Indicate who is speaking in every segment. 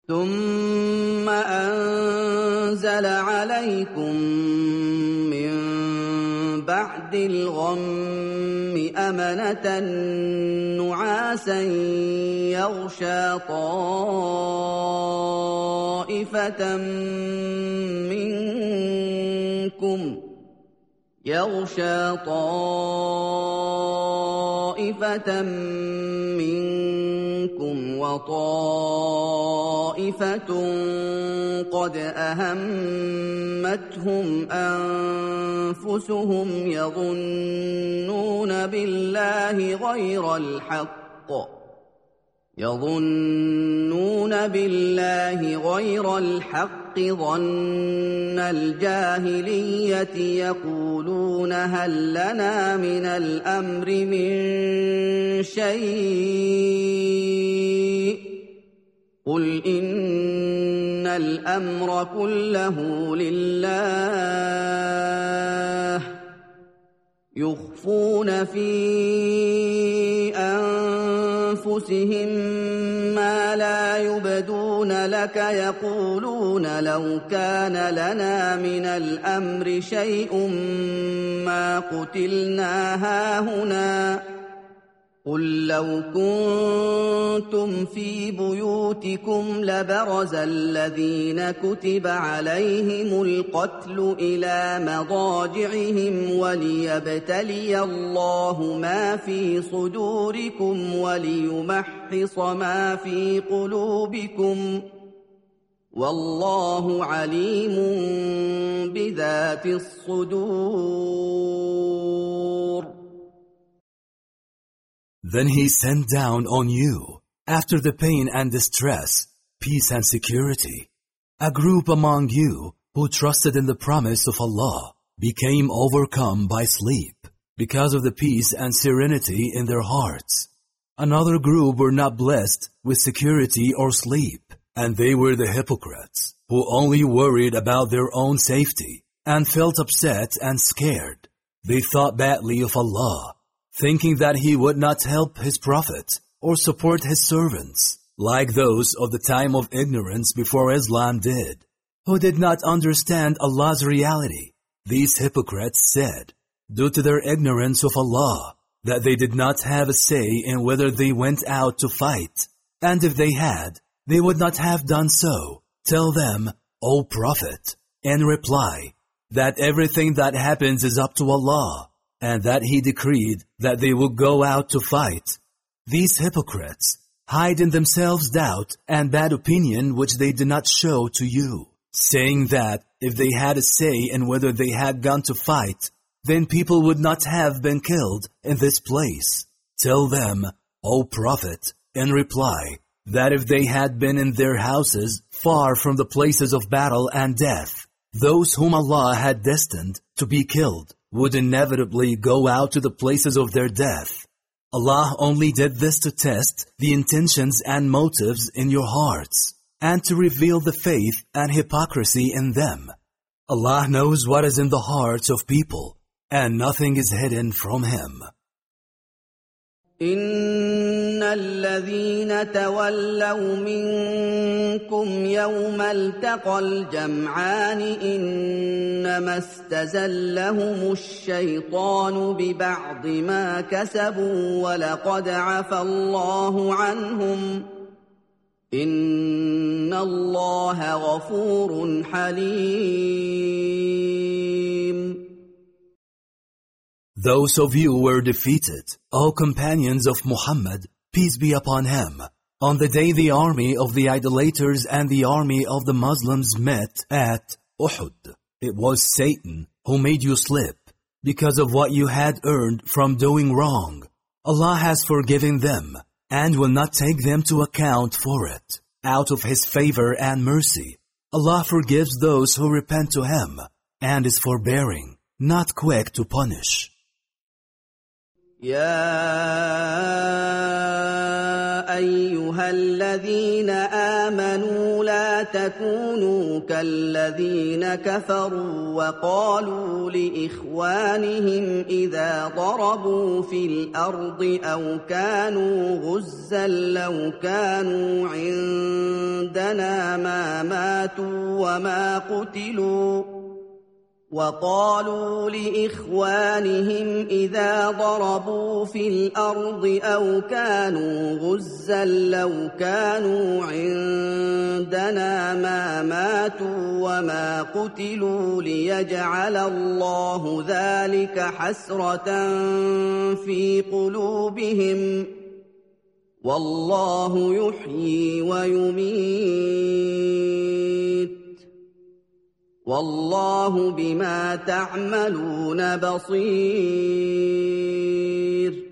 Speaker 1: ثم أنزل عليكم من بعد الغم أمنة نعاسا يغشى طائفة منكم وطائفة قد أهمتهم أنفسهم يظنون بالله غير الحق ظن الجاهلية يقولون هل لنا من الأمر من شيء قل إن الأمر كله لله يخفون في أنفسهم ما لا يبدون لك يقولون لو كان لنا من الأمر شيء ما قتلنا هاهنا قل لو كنتم في بيوتكم لبرز الذين كتب عليهم القتل إلى مضاجعهم وليبتلي الله ما في صدوركم وليمحص ما في قلوبكم والله عليم بذات الصدور.
Speaker 2: Then he sent down on you, after the pain and distress, peace and security. A group among you who trusted in the promise of Allah became overcome by sleep because of the peace and serenity in their hearts. Another group were not blessed with security or sleep, and they were the hypocrites who only worried about their own safety and felt upset and scared. They thought badly of Allah, thinking that He would not help His Prophet or support His servants, like those of the time of ignorance before Islam did, who did not understand Allah's reality. These hypocrites said, due to their ignorance of Allah, that they did not have a say in whether they went out to fight, and if they had, they would not have done so. Tell them, O Prophet, in reply, that everything that happens is up to Allah, and that He decreed that they would go out to fight. These hypocrites hide in themselves doubt and bad opinion which they do not show to you, saying that if they had a say in whether they had gone to fight, then people would not have been killed in this place. Tell them, O Prophet, in reply, that if they had been in their houses far from the places of battle and death, those whom Allah had destined to be killed would inevitably go out to the places of their death. Allah only did this to test the intentions and motives in your hearts, and to reveal the faith and hypocrisy in them. Allah knows what is in the hearts of people, and nothing is hidden from Him.
Speaker 1: إن الذين تولوا منكم يوم التقى الجمعان إنما استزلهم الشيطان ببعض ما كسبوا ولقد عفى الله عنهم إن الله غفور حليم.
Speaker 2: Those of you who were defeated, O companions of Muhammad, peace be upon him, on the day the army of the idolaters and the army of the Muslims met at Uhud. It was Satan who made you slip because of what you had earned from doing wrong. Allah has forgiven them and will not take them to account for it. Out of His favor and mercy, Allah forgives those who repent to Him and is forbearing, not quick to punish.
Speaker 1: يا أيها الذين آمنوا لا ولا تكونوا كالذين كفروا وقالوا لإخوانهم إذا ضربوا في الأرض أو كانوا غزا لو كانوا عندنا ما ماتوا وما قتلوا وقالوا لإخوانهم إذا ضربوا في الأرض أو كانوا غزا لو كانوا عندنا ما ماتوا وما قتلوا ليجعل الله ذلك حسرة في قلوبهم والله يحيي ويميت والله بما تعملون بصير.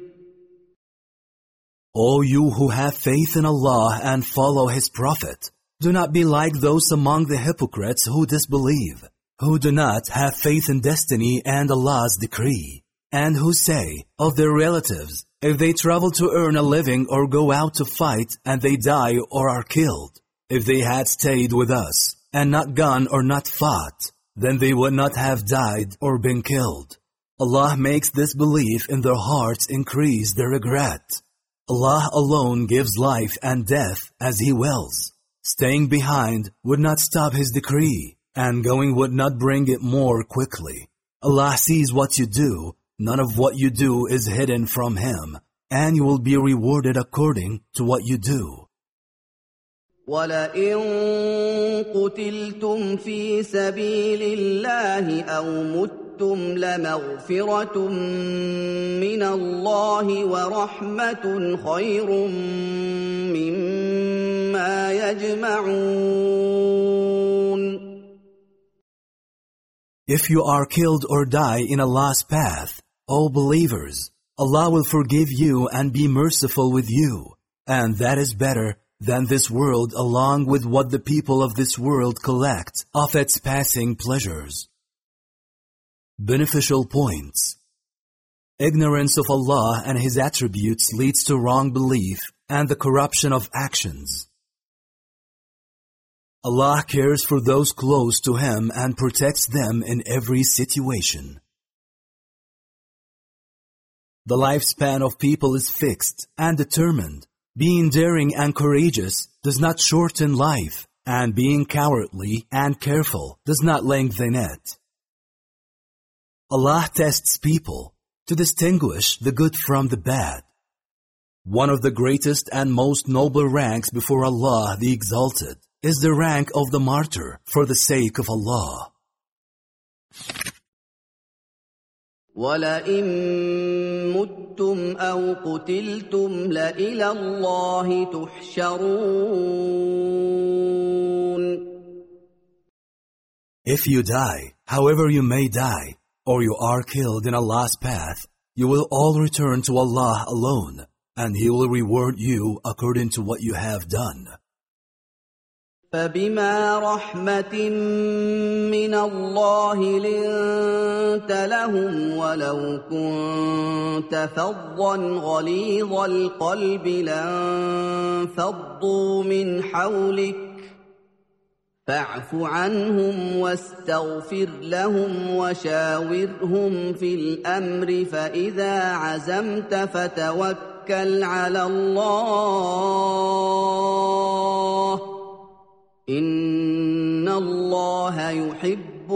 Speaker 2: O you who have faith in Allah and follow His Prophet, do not be like those among the hypocrites who disbelieve, who do not have faith in destiny and Allah's decree, and who say of their relatives, if they travel to earn a living or go out to fight and they die or are killed, if they had stayed with us and not gone or not fought, then they would not have died or been killed. Allah makes this belief in their hearts increase their regret. Allah alone gives life and death as He wills. Staying behind would not stop His decree, and going would not bring it more quickly. Allah sees what you do. None of what you do is hidden from Him, and you will be rewarded according to what you do.
Speaker 1: وَلَئِن قُتِلْتُمْ فِي سَبِيلِ اللَّهِ أَوْ مُتُّمْ لَمَغْفِرَةٌ مِّنَ اللَّهِ وَرَحْمَةٌ خَيْرٌ مِّمَّا يَجْمَعُونَ.
Speaker 2: If you are killed or die in Allah's path, O believers, Allah will forgive you and be merciful with you, and that is better than this world along with what the people of this world collect of its passing pleasures. Beneficial points. Ignorance of Allah and His attributes leads to wrong belief and the corruption of actions. Allah cares for those close to Him and protects them in every situation. The lifespan of people is fixed and determined. Being daring and courageous does not shorten life, and being cowardly and careful does not lengthen it. Allah tests people to distinguish the good from the bad. One of the greatest and most noble ranks before Allah the Exalted is the rank of the martyr for the sake of Allah.
Speaker 1: وَلَئِن مُتُّمْ أَوْ قُتِلْتُمْ لَإِلَى اللَّهِ تُحْشَرُونَ.
Speaker 2: If you die, however you may die, or you are killed in Allah's path, you will all return to Allah alone, and He will reward you according to what you have done.
Speaker 1: فَبِمَا رَحْمَةٍ مِّنَ اللَّهِ لِنتَ لَهُمْ وَلَوْ كُنتَ فَظًّا غَلِيظَ الْقَلْبِ لَانفَضُّوا مِنْ حَوْلِكَ فَاعْفُ عَنْهُمْ وَاسْتَغْفِرْ لَهُمْ وَشَاوِرْهُمْ فِي الْأَمْرِ فَإِذَا عَزَمْتَ فَتَوَكَّلْ عَلَى اللَّهِ إِنَّ اللَّهَ يُحِبُّ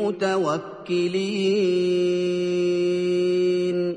Speaker 1: الْمُتَوَكِّلِينَ.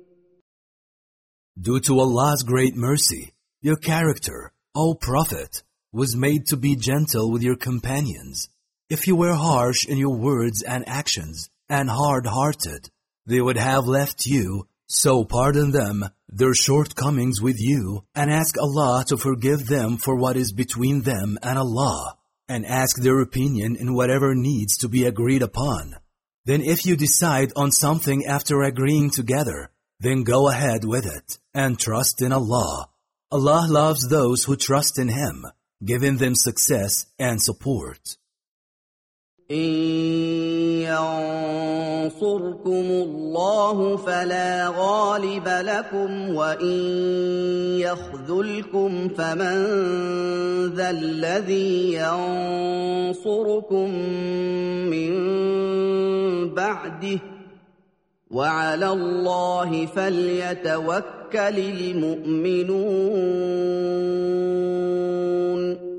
Speaker 2: Due to Allah's great mercy, your character, O Prophet, was made to be gentle with your companions. If you were harsh in your words and actions and hard-hearted, they would have left you. So pardon them their shortcomings with you, and ask Allah to forgive them for what is between them and Allah, and ask their opinion in whatever needs to be agreed upon. Then if you decide on something after agreeing together, then go ahead with it, and trust in Allah. Allah loves those who trust in Him, giving them success and support.
Speaker 1: إن ينصركم الله فلا غالب لكم وإن يخذلكم فمن ذا الذي ينصركم من بعده وعلى الله فليتوكل المؤمنون.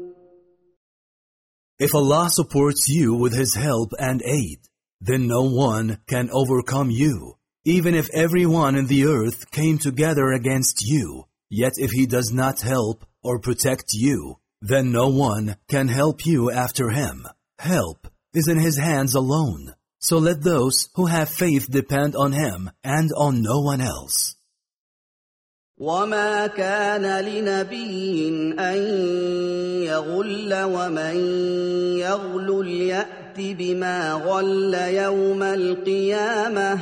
Speaker 2: If Allah supports you with His help and aid, then no one can overcome you, even if everyone in the earth came together against you. Yet if He does not help or protect you, then no one can help you after Him. Help is in His hands alone. So let those who have faith depend on Him and on no one else.
Speaker 1: وما كان لنبي أن يغل ومن يغل يأت بما غل يوم القيامة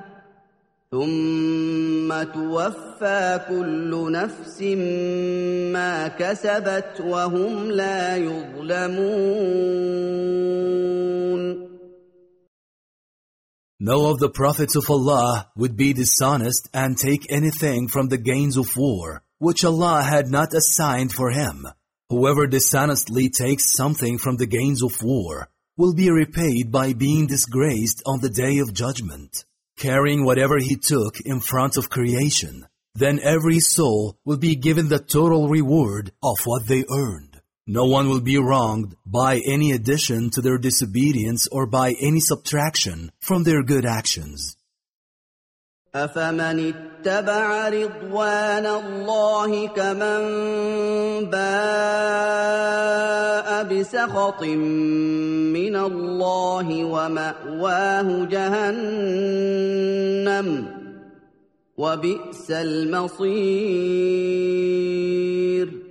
Speaker 1: ثم توفى كل نفس ما كسبت وهم لا يظلمون.
Speaker 2: No of the prophets of Allah would be dishonest and take anything from the gains of war, which Allah had not assigned for him. Whoever dishonestly takes something from the gains of war will be repaid by being disgraced on the day of judgment, carrying whatever he took in front of creation. Then every soul will be given the total reward of what they earned. No one will be wronged by any addition to their disobedience or by any subtraction from their good actions.
Speaker 1: أفمن اتبع رضوان الله كمن باء بسخط من الله ومأواه جهنم وبئس المصير.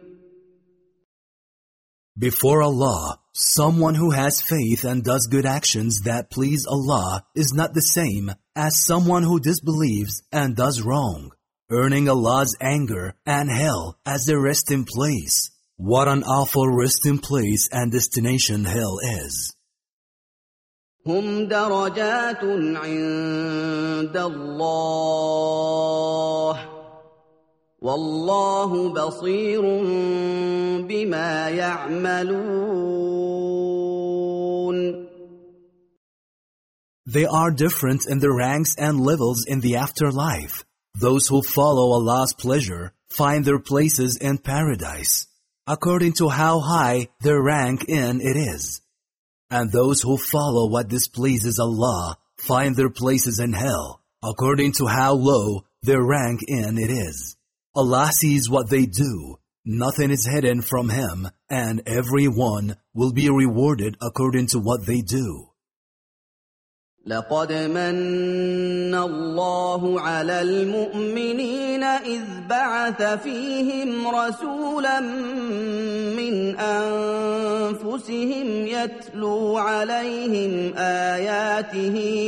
Speaker 2: Before Allah, someone who has faith and does good actions that please Allah is not the same as someone who disbelieves and does wrong, earning Allah's anger and hell as their resting place. What an awful resting place and destination hell is.
Speaker 1: هم درجات عند الله والله بصير بما يعملون.
Speaker 2: They are different in their ranks and levels in the afterlife. Those who follow Allah's pleasure find their places in paradise, according to how high their rank in it is. And those who follow what displeases Allah find their places in hell, according to how low their rank in it is. Allah sees what they do. Nothing is hidden from Him, and everyone will be rewarded according to what they do.
Speaker 1: لقد من الله على المؤمنين إذ بعث فيهم رسولا من أنفسهم يتلو عليهم آياته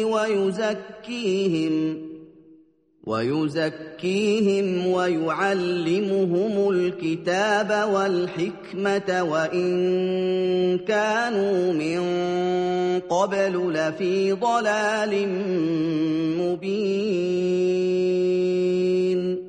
Speaker 1: ويزكيهم ويعلمهم الكتاب والحكمة وإن كانوا من قبل لفي ضلال مبين.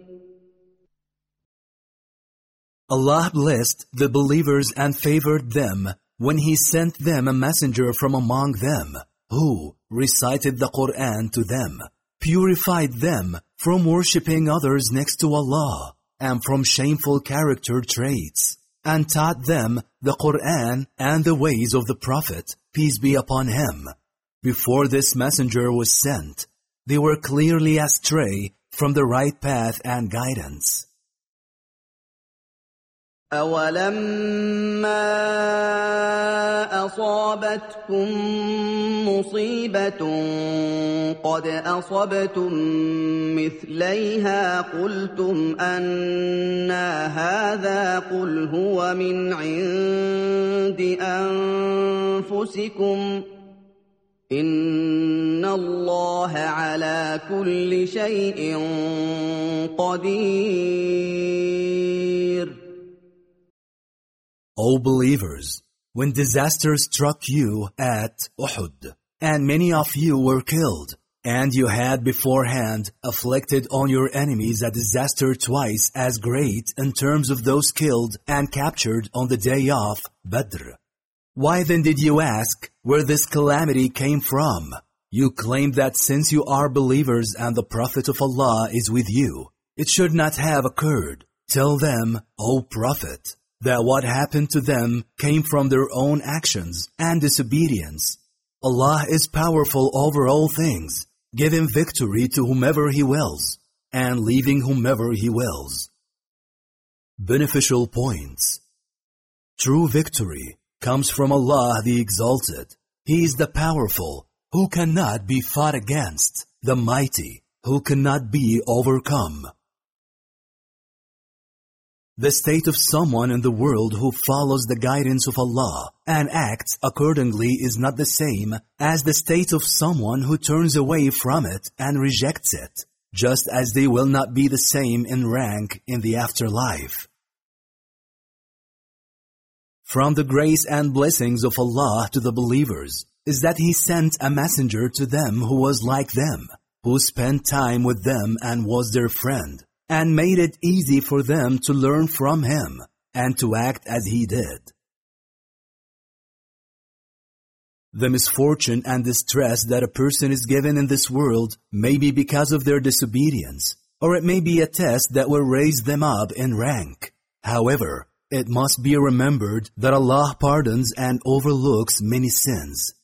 Speaker 2: Allah blessed the believers and favored them when He sent them a messenger from among them, who recited the Quran to them, purified them from worshipping others next to Allah and from shameful character traits, and taught them the Quran and the ways of the Prophet, peace be upon him. Before this messenger was sent, they were clearly astray from the right path and guidance.
Speaker 1: أَوَلَمَّا أَصَابَتْكُم مُّصِيبَةٌ قَدْ أَصَبْتُم مِّثْلَيْهَا قُلْتُمْ أَنَّىٰ هَٰذَا قُلْ هُوَ مِنْ عِندِ أَنفُسِكُمْ إِنَّ اللَّهَ عَلَىٰ كُلِّ شَيْءٍ قَدِيرٌ.
Speaker 2: O believers, when disaster struck you at Uhud, and many of you were killed, and you had beforehand afflicted on your enemies a disaster twice as great in terms of those killed and captured on the day of Badr. Why then did you ask where this calamity came from? You claim that since you are believers and the Prophet of Allah is with you, it should not have occurred. Tell them, O Prophet, that what happened to them came from their own actions and disobedience. Allah is powerful over all things, giving victory to whomever He wills, and leaving whomever He wills. Beneficial points. True victory comes from Allah the Exalted. He is the powerful, who cannot be fought against, the mighty, who cannot be overcome. The state of someone in the world who follows the guidance of Allah and acts accordingly is not the same as the state of someone who turns away from it and rejects it, just as they will not be the same in rank in the afterlife. From the grace and blessings of Allah to the believers is that He sent a messenger to them who was like them, who spent time with them and was their friend, and made it easy for them to learn from Him and to act as He did. The misfortune and distress that a person is given in this world may be because of their disobedience, or it may be a test that will raise them up in rank. However, it must be remembered that Allah pardons and overlooks many sins.